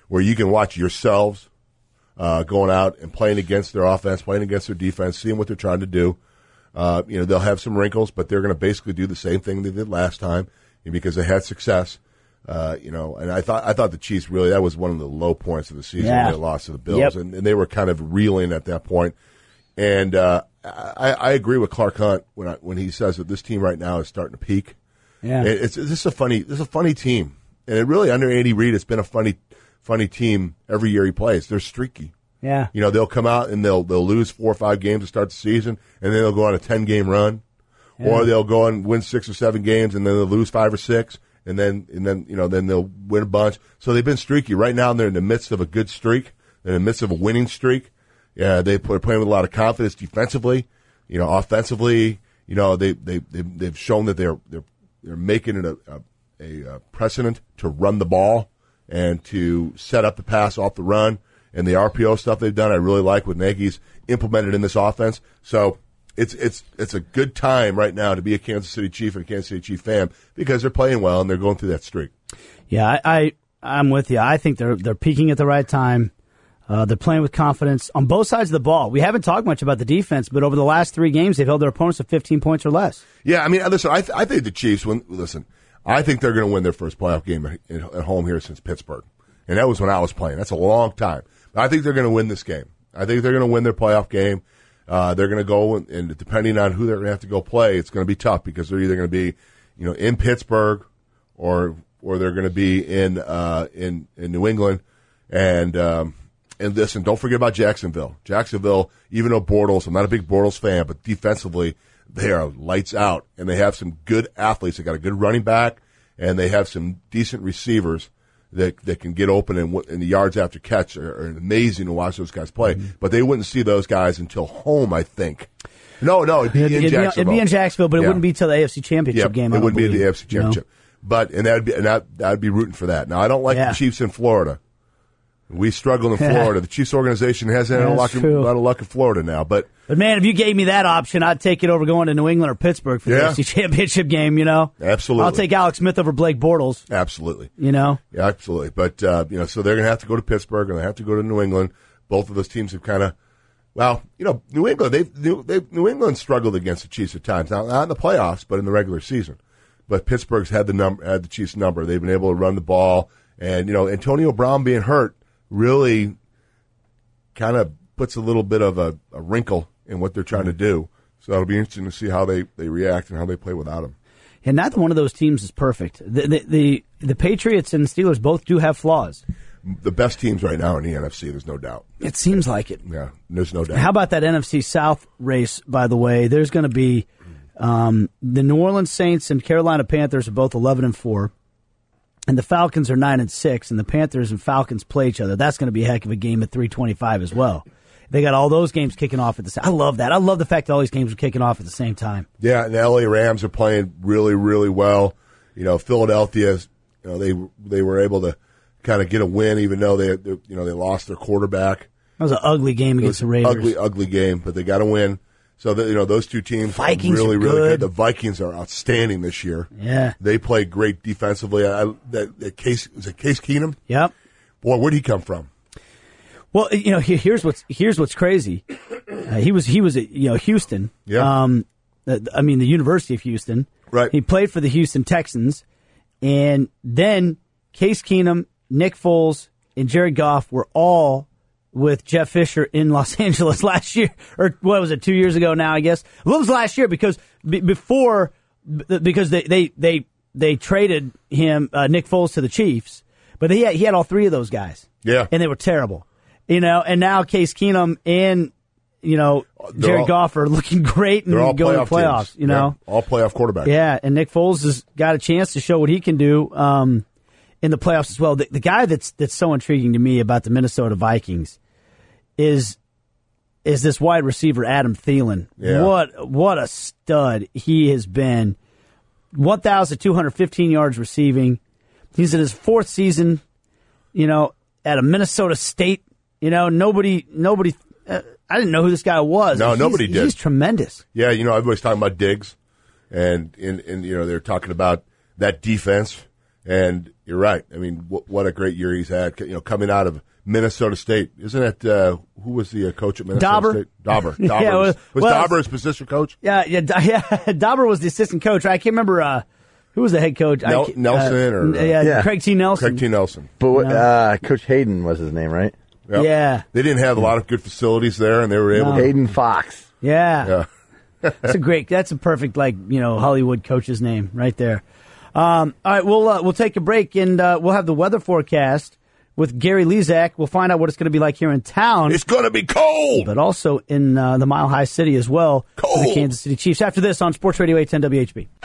where you can watch yourselves uh, going out and playing against their offense, playing against their defense, seeing what they're trying to do. Uh, you know, they'll have some wrinkles, but they're going to basically do the same thing they did last time because they had success. Uh, you know, and I thought I thought the Chiefs really, that was one of the low points of the season yeah. when they lost to the Bills, yep. and, and they were kind of reeling at that point. And uh, I, I agree with Clark Hunt when I, when he says that this team right now is starting to peak. Yeah, it, it's this is a funny this is a funny team, and it really under Andy Reid, it's been a funny funny team every year he plays. They're streaky. Yeah, you know, they'll come out and they'll they'll lose four or five games to start the season, and then they'll go on a ten game run, yeah. or they'll go and win six or seven games, and then they'll lose five or six. And then, and then, you know, then they'll win a bunch. So they've been streaky. Right now, they're in the midst of a good streak. They're in the midst of a winning streak. Yeah, they, they're playing with a lot of confidence defensively. You know, offensively, you know, they they they've, they've shown that they're they're they're making it a, a a precedent to run the ball and to set up the pass off the run. And the R P O stuff they've done, I really like what Nagy's implemented in this offense. So. It's it's it's a good time right now to be a Kansas City Chief and a Kansas City Chief fan because they're playing well and they're going through that streak. Yeah, I, I I'm with you. I think they're they're peaking at the right time. Uh, they're playing with confidence on both sides of the ball. We haven't talked much about the defense, but over the last three games, they've held their opponents to fifteen points or less. Yeah, I mean, listen, I th- I think the Chiefs. When listen, I think they're going to win their first playoff game at, at home here since Pittsburgh, and that was when I was playing. That's a long time. But I think they're going to win this game. I think they're going to win their playoff game. Uh, they're going to go, and, and depending on who they're going to have to go play, it's going to be tough because they're either going to be, you know, in Pittsburgh or or they're going to be in uh, in in New England. And um, and listen, don't forget about Jacksonville. Jacksonville, even though Bortles, I'm not a big Bortles fan, but defensively they are lights out, and they have some good athletes. They got a good running back, and they have some decent receivers that that can get open and, and the yards after catch are, are amazing to watch those guys play. Mm-hmm. But they wouldn't see those guys until home, I think. No, no, it'd be it'd, in it'd Jacksonville. Be, it'd be in Jacksonville, but it yeah. wouldn't be till the A F C Championship yeah, game. It I wouldn't believe, be the A F C Championship. You know? But and that'd be and that I'd be rooting for that. Now I don't like yeah. the Chiefs in Florida. We struggle in Florida. The Chiefs organization hasn't had a lot, of, a lot of luck in Florida now, but but man, if you gave me that option, I'd take it over going to New England or Pittsburgh for yeah. the A F C Championship game. You know, absolutely. I'll take Alex Smith over Blake Bortles. Absolutely. You know, yeah, absolutely. But uh, you know, so they're going to have to go to Pittsburgh and they have to go to New England. Both of those teams have kind of, well, you know, New England. They've New, they've, New England struggled against the Chiefs at times, not, not in the playoffs, but in the regular season. But Pittsburgh's had the number, had the Chiefs' number. They've been able to run the ball, and you know, Antonio Brown being hurt really kind of puts a little bit of a, a wrinkle in what they're trying to do. So it'll be interesting to see how they, they react and how they play without him. And neither one of those teams is perfect. The, the the the Patriots and Steelers both do have flaws. The best teams right now in the N F C, there's no doubt. It seems like it. Yeah, there's no doubt. How about that N F C South race, by the way? There's going to be um, the New Orleans Saints and Carolina Panthers are both eleven and four. And the Falcons are nine and six, and the Panthers and Falcons play each other. That's going to be a heck of a game at three twenty-five as well. They got all those games kicking off at the same. I love that. I love the fact that all these games are kicking off at the same time. Yeah, and the L A Rams are playing really, really well. You know, Philadelphia, you know, they they were able to kind of get a win, even though they, they you know they lost their quarterback. That was an ugly game against the Raiders. Ugly, ugly game, but they got to win. So that, you know, those two teams Vikings are really, are really good. good. The Vikings are outstanding this year. Yeah, they play great defensively. I, that, that Case is it Case Keenum? Yep. Boy, where'd he come from? Well, you know, here's what's here's what's crazy. Uh, he was he was at you know Houston. Yeah. Um, I mean the University of Houston. Right. He played for the Houston Texans, and then Case Keenum, Nick Foles, and Jared Goff were all with Jeff Fisher in Los Angeles last year, or what was it, two years ago now, I guess. Well, it was last year because b- before, b- because they, they, they, they traded him, uh, Nick Foles to the Chiefs, but he had, he had all three of those guys. Yeah. And they were terrible. You know, and now Case Keenum and, you know, They're Jared all, Goff are looking great and they're all going playoff to playoffs, teams. you know. Yeah, all playoff quarterbacks. Yeah, and Nick Foles has got a chance to show what he can do, um, in the playoffs as well. The, the guy that's, that's so intriguing to me about the Minnesota Vikings is is this wide receiver Adam Thielen. Yeah. What what a stud he has been. one thousand two hundred fifteen yards receiving. He's in his fourth season, you know, at a Minnesota State. You know, nobody nobody uh, I didn't know who this guy was. No, he's, nobody did. He's tremendous. Yeah, you know, everybody's talking about Diggs, and, and, and you know, they're talking about that defense. And you're right. I mean, w- what a great year he's had. You know, coming out of Minnesota State, isn't it? Uh, who was the uh, coach at Minnesota Dauber. State? Dauber. Dauber Yeah, was, well- was well, Dauber his position coach? Yeah, yeah, Da- yeah. Dauber was the assistant coach. I can't remember uh, who was the head coach. I Nel- can't- Nelson uh, or, uh, yeah, Yeah. Craig T. Nelson. Craig T. Nelson. But what, uh, Coach Hayden was his name, right? Yep. Yeah. They didn't have a lot of good facilities there, and they were able No. to. Hayden Fox. Yeah. Yeah. That's a great. That's a perfect, like, you know, Hollywood coach's name right there. Um, all right, we'll uh, we'll take a break and uh, we'll have the weather forecast with Gary Lezak. We'll find out what it's going to be like here in town, It's going to be cold. but also in uh, the Mile High City as well. For the Cold. Kansas City Chiefs. After this on Sports Radio eight ten W H B.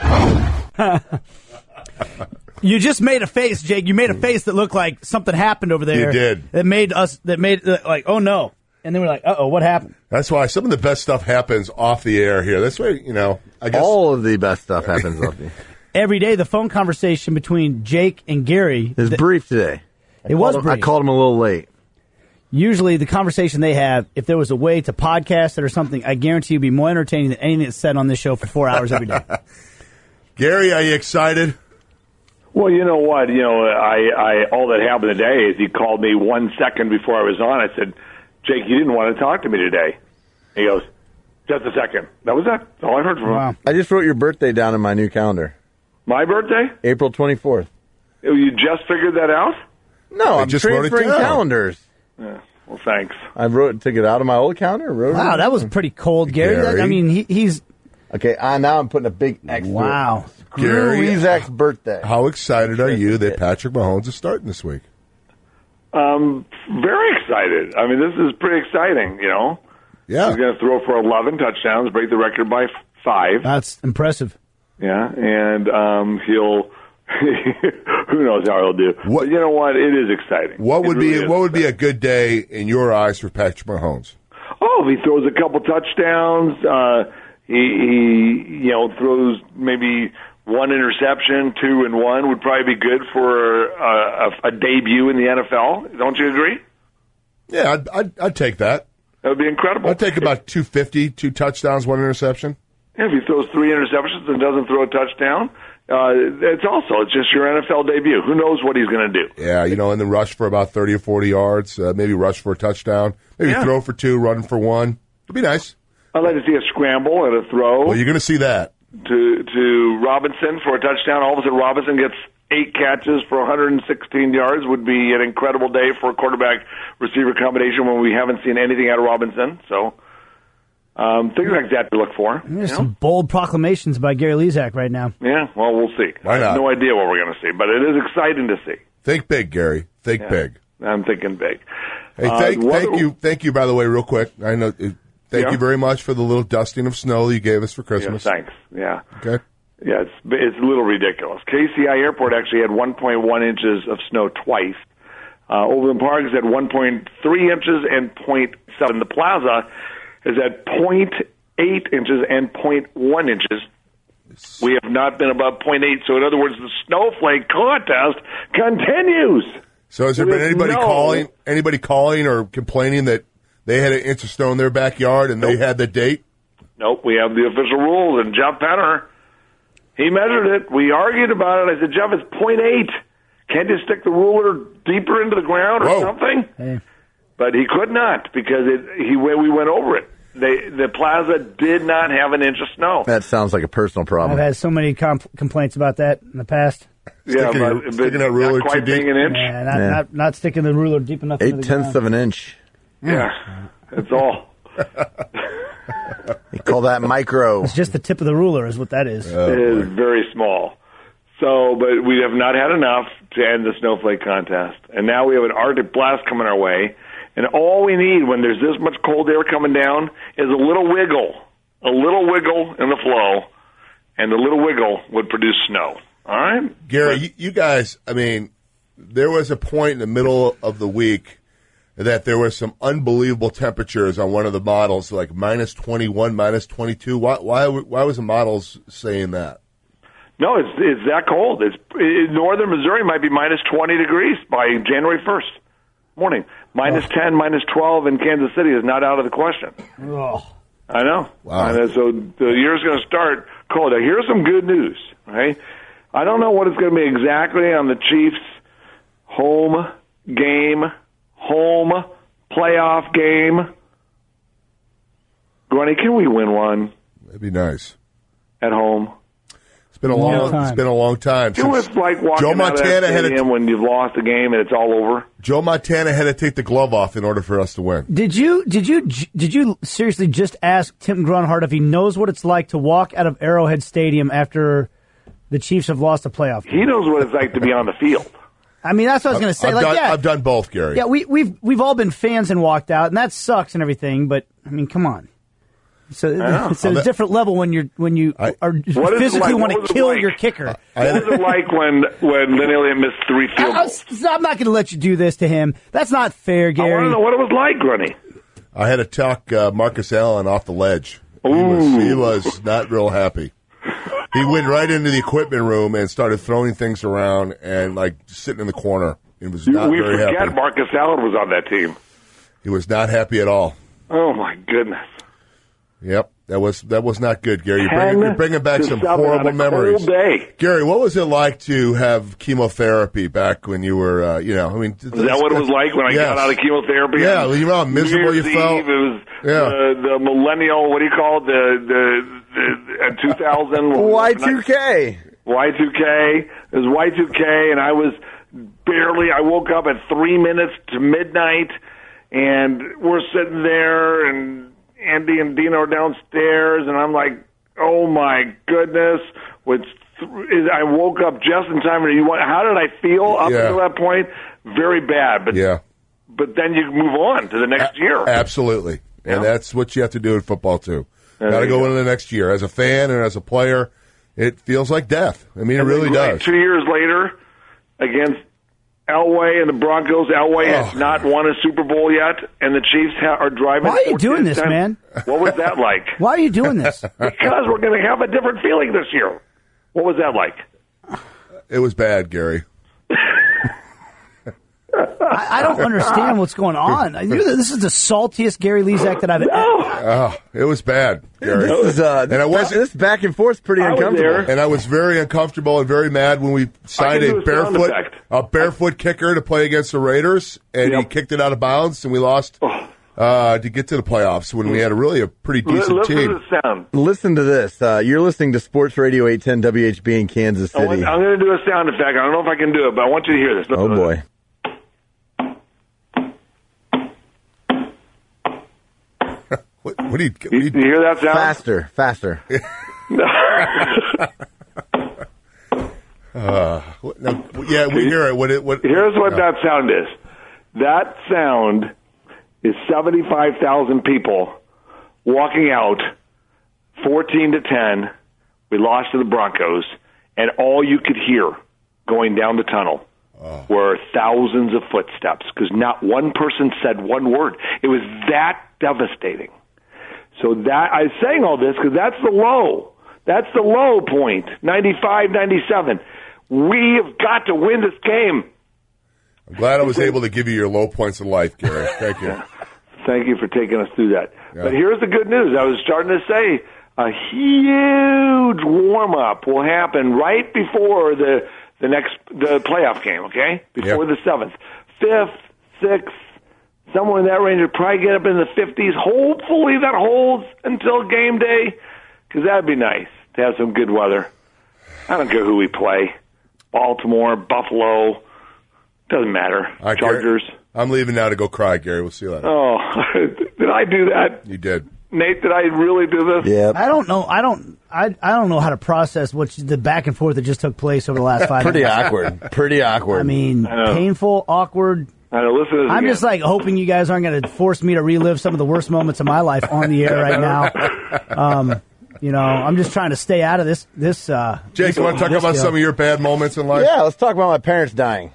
You just made a face, Jake. You made a face that looked like something happened over there. You did. That made us. That made uh, like, oh no. And then we're like, uh oh, what happened? That's why some of the best stuff happens off the air here. That's why, you know, I guess. All of the best stuff happens off the. Every day, the phone conversation between Jake and Gary. It's th- brief today. It was Called him- I brief. called him a little late. Usually, the conversation they have, if there was a way to podcast it or something, I guarantee you'd be more entertaining than anything that's said on this show for four hours every day. Gary, are you excited? Well, you know what? You know, I, I all that happened today is he called me one second before I was on. I said, "Jake, you didn't want to talk to me today." He goes, "Just a second." That was that. That's all I heard from Wow. him. I just wrote your birthday down in my new calendar. My birthday? April twenty-fourth. You just figured that out? No, I I'm just wrote it transferring down. calendars. Yeah. Well, thanks. I wrote took it out of my old calendar. Wrote Wow, it. that was pretty cold, Gary. That- Gary. I mean, he, he's Okay, uh, now I'm putting a big X. through it. wow. Gary Gary, Lezak's birthday. how excited are you that Patrick Mahomes is starting this week? Um, very excited. I mean, this is pretty exciting. You know, Yeah. he's going to throw for eleven touchdowns, break the record by f- five. That's impressive. Yeah, and um, he'll. Who knows how he'll do? What- But you know what? It is exciting. What It would really be is what would be a exciting. good day in your eyes for Patrick Mahomes? Oh, if he throws a couple touchdowns, uh, he, he you know throws maybe one interception, two and one would probably be good for a, a, a debut in the N F L. Don't you agree? Yeah, I'd, I'd, I'd take that. That would be incredible. I'd take about two fifty, two touchdowns, one interception. If he throws three interceptions and doesn't throw a touchdown, uh, it's also it's just your N F L debut. Who knows what he's going to do? Yeah, you know, and then rush for about thirty or forty yards, uh, maybe rush for a touchdown, maybe Yeah. throw for two, run for one. It'd be nice. I'd like to see a scramble and a throw. Well, you're going to see that. to to Robinson for a touchdown. All of a sudden, Robinson gets eight catches for one hundred sixteen yards. Would be an incredible day for a quarterback receiver combination when we haven't seen anything out of Robinson. So um, things like that to look for. you There's know? some bold proclamations by Gary Lezak right now. Yeah, well, we'll see. Why I have not? no idea what we're going to see, but it is exciting to see. Think big, Gary. Think Yeah. big. I'm thinking big. Hey, Uh, thank, what- thank you, thank you. By the way, real quick, I know. uh, Thank Yeah. you very much for the little dusting of snow you gave us for Yeah, Christmas. thanks. Yeah. Okay. Yeah, it's it's a little ridiculous. K C I Airport actually had one point one inches of snow twice. Uh, Overland Park is at one point three inches and zero point seven. The Plaza is at zero point eight inches and zero point one inches. We have not been above zero point eight. So, in other words, the snowflake contest continues. So, has there With been anybody no- calling, anybody calling or complaining that they had an inch of snow in their backyard and they Nope. had the date? Nope, we have the official rules. And Jeff Penner, he measured it. We argued about it. I said, Jeff, it's zero point eight. Can't you stick the ruler deeper into the ground or Whoa. something? Hey. But he could not because it, he we went over it. They, the Plaza did not have an inch of snow. That sounds like a personal I've problem. had so many comp- complaints about that in the past. yeah, Sticking but, a- but sticking that ruler not quite too deep. being an inch. Yeah, not, Yeah. not not sticking the ruler deep enough. into Eight the tenths ground. of an inch. Yeah, that's all. They call that micro. It's just the tip of the ruler, is what that is. Oh, It is very small. So, but we have not had enough to end the snowflake contest. And now we have an Arctic blast coming our way. And all we need when there's this much cold air coming down is a little wiggle, a little wiggle in the flow, and the little wiggle would produce snow. All right? Gary, you, you guys, I mean, there was a point in the middle of the week that there were some unbelievable temperatures on one of the models, like minus twenty-one, minus twenty-two. Why, why, why was the models saying that? No, it's it's that cold. It's it, northern Missouri might be minus twenty degrees by January first morning. Minus ten, minus twelve in Kansas City is not out of the question. Oh. I know. Wow. And so the year's going to start cold. Now, here's some good news, right? I don't know what it's going to be exactly on the Chiefs' home game, home playoff game. Granny, can we win one? That'd be nice. At home. It's been a long, long it's been a long time. It was like walking Joe Montana out of that stadium had to, when you've lost a game and it's all over. Joe Montana had to take the glove off in order for us to win. Did you did you did you seriously just ask Tim Grunhard if he knows what it's like to walk out of Arrowhead Stadium after the Chiefs have lost a playoff game? He knows what it's like to be on the field. I mean, that's what I was going to say. I've, like, done, yeah, I've done both, Gary. Yeah, we, we've we've all been fans and walked out, and that sucks and everything. But I mean, come on. So it's at a different level when you're when you I, are physically like? want to kill like? your kicker. What was it like when when Lynn Elliott missed three field goals? I, I'm not going to let you do this to him. That's not fair, Gary. I want to know what it was like, Grunny. I had to talk uh, Marcus Allen off the ledge. He Ooh. was, he was not real happy. He went right into the equipment room and started throwing things around and like sitting in the corner. He was not we very happy. We forget Marcus Allen was on that team. He was not happy at all. Oh my goodness. Yep, that was that was not good, Gary. You're bringing, you're bringing back some horrible memories. Day. Gary, what was it like to have chemotherapy back when you were, uh, you know, I mean, is that what it was like when I yes. got out of chemotherapy? Yeah, you know how miserable you felt. Eve, it was yeah. the, the millennial. What do you call it? The the, the uh, two thousand Y two K. Y two K. It was Y two K, and I was barely. I woke up at three minutes to midnight, and we're sitting there and. Andy and Dino are downstairs, and I'm like, oh, my goodness. Which is, I woke up just in time. You want, how did I feel up yeah. until that point? Very bad. But yeah. but then you move on to the next A- year. Absolutely. Yeah. And that's what you have to do in football, too. Got to go, go into the next year. As a fan and as a player, it feels like death. I mean, and it really then, does. Two years later, against Elway and the Broncos. Elway oh. has not won a Super Bowl yet, and the Chiefs ha- are driving. Why are you doing this, ten. man? What was that like? Why are you doing this? Because we're going to have a different feeling this year. What was that like? It was bad, Gary. I, I don't understand what's going on. This is the saltiest Gary Lezak that I've ever. Oh, it was bad, Gary. This is uh, and I was this back and forth pretty I uncomfortable. And I was very uncomfortable and very mad when we signed a barefoot a barefoot kicker to play against the Raiders, and yep. he kicked it out of bounds, and we lost uh, to get to the playoffs when we had a really a pretty decent Listen team. To the sound. Listen to this. Uh, you're listening to Sports Radio eight ten W H B in Kansas City. Want, I'm going to do a sound effect. I don't know if I can do it, but I want you to hear this. Oh boy. What, what do you, what do you, you hear that sound? Faster, faster. uh, what, no, yeah, we hear it. What? It, what Here's what no. that sound is. That sound is seventy-five thousand people walking out, fourteen to ten. We lost to the Broncos, and all you could hear going down the tunnel oh. were thousands of footsteps because not one person said one word. It was that devastating. So that I'm saying all this because that's the low. That's the low point, ninety-five ninety-seven. We've got to win this game. I'm glad I was able to give you your low points in life, Gary. Thank you. Thank you for taking us through that. Yeah. But here's the good news. I was starting to say a huge warm-up will happen right before the the next the playoff game, okay? Before yep. the seventh. Fifth, sixth, somewhere in that range, will probably get up in the fifties. Hopefully that holds until game day, because that would be nice to have some good weather. I don't care who we play. Baltimore, Buffalo, doesn't matter. Right, Chargers. Gary, I'm leaving now to go cry, Gary. We'll see you later. Oh, did I do that? You did. Nate, did I really do this? Yeah. I don't know. I don't. I I don't know how to process what the back and forth that just took place over the last five. Pretty minutes. awkward. Pretty awkward. I mean, I painful, awkward. I know, listen to this I'm again. just like hoping you guys aren't going to force me to relive some of the worst moments of my life on the air right now. Um, you know, I'm just trying to stay out of this. This. Uh, Jake, this, you want to talk about deal. some of your bad moments in life? Yeah, let's talk about my parents dying.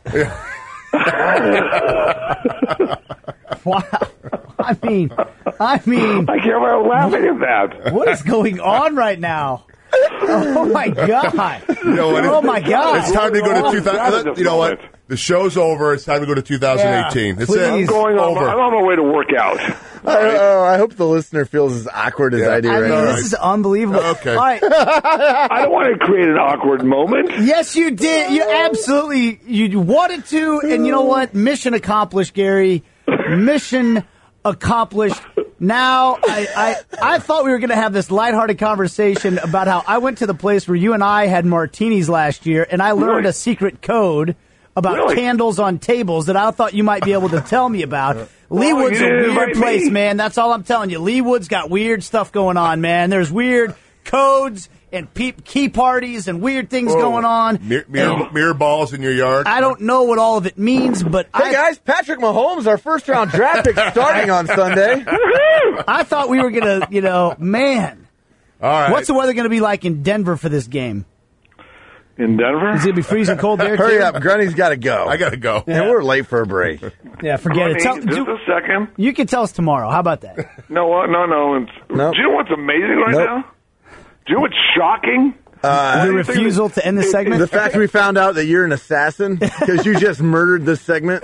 Wow. I mean, I mean, I can't believe I'm laughing at that. What is going on right now? Oh my God! You know what, oh my God! It's time to go to two thousand. You know what? The show's over. It's time to go to two thousand eighteen. Yeah, That's please. it. I'm going on. Over. I'm on my way to work out. I, oh, I hope the listener feels as awkward as Yeah. I do I right mean, now. this is unbelievable. Okay. All right. I don't want to create an awkward moment. Yes, you did. You absolutely you wanted to, and you know what? Mission accomplished, Gary. Mission accomplished. Now, I, I, I thought we were going to have this lighthearted conversation about how I went to the place where you and I had martinis last year, and I learned Really? a secret code about Really? candles on tables that I thought you might be able to tell me about. Leewood's you a didn't weird invite place, me. man. That's all I'm telling you. Leewood's got weird stuff going on, man. There's weird codes and pe- key parties and weird things going on. Mirror, mirror, mirror balls in your yard. I don't know what all of it means, but Hey I, guys, Patrick Mahomes, our first round draft pick, starting on Sunday. I thought we were going to, you know, man. All right. What's the weather going to be like in Denver for this game? In Denver? Is it going to be freezing cold there, Hurry too? up, Grunny's got to go. I got to go. And we're late for a break. Yeah, forget it. Tell, Just do, a second. you can tell us tomorrow. How about that? No, uh, no, no. It's, Nope. Do you know what's amazing right Nope. now? Do you know what's shocking? The refusal to end the segment? The fact we found out that you're an assassin because you just murdered this segment.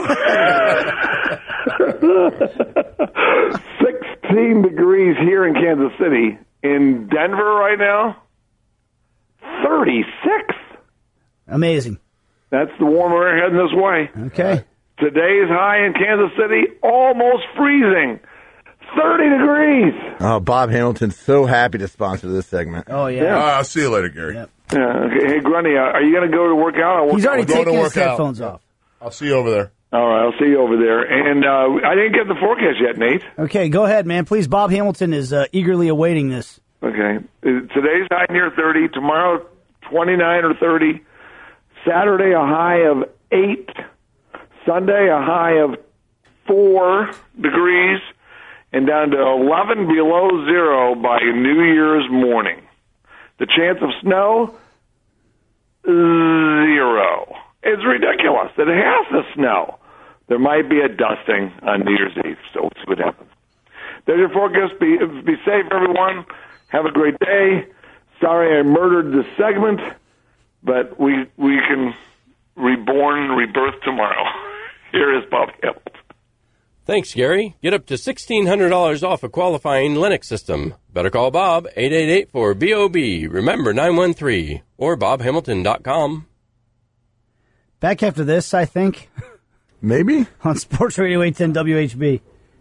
sixteen degrees here in Kansas City. In Denver right now, thirty-six. Amazing. That's the warmer air heading this way. Okay. Today's high in Kansas City, almost freezing. thirty degrees. Oh, Bob Hamilton's so happy to sponsor this segment. Oh, yeah. Yeah. Uh, I'll see you later, Gary. Yep. Yeah, okay. Hey, Grundy, uh, are you going to go to work out? I'll work He's already out. Go to taking his work out. headphones off. I'll see you over there. All right, I'll see you over there. And uh, I didn't get the forecast yet, Nate. Okay, go ahead, man. Please, Bob Hamilton is uh, eagerly awaiting this. Okay. Uh, Today's high near thirty. Tomorrow, twenty-nine or thirty. Saturday, a high of eight. Sunday, a high of four degrees. And down to eleven below zero by New Year's morning. The chance of snow, zero. It's ridiculous. It has to snow. There might be a dusting on New Year's Eve, so we'll see what happens. There's your forecast. Be, be safe, everyone. Have a great day. Sorry I murdered this segment, but we we can reborn, rebirth tomorrow. Here is Bob Hamilton. Thanks, Gary. Get up to sixteen hundred dollars off a qualifying Linux system. Better call Bob, eight eight eight four B O B. Remember, nine one three, or bob hamilton dot com. Back after this, I think, Maybe? on Sports Radio eight ten W H B.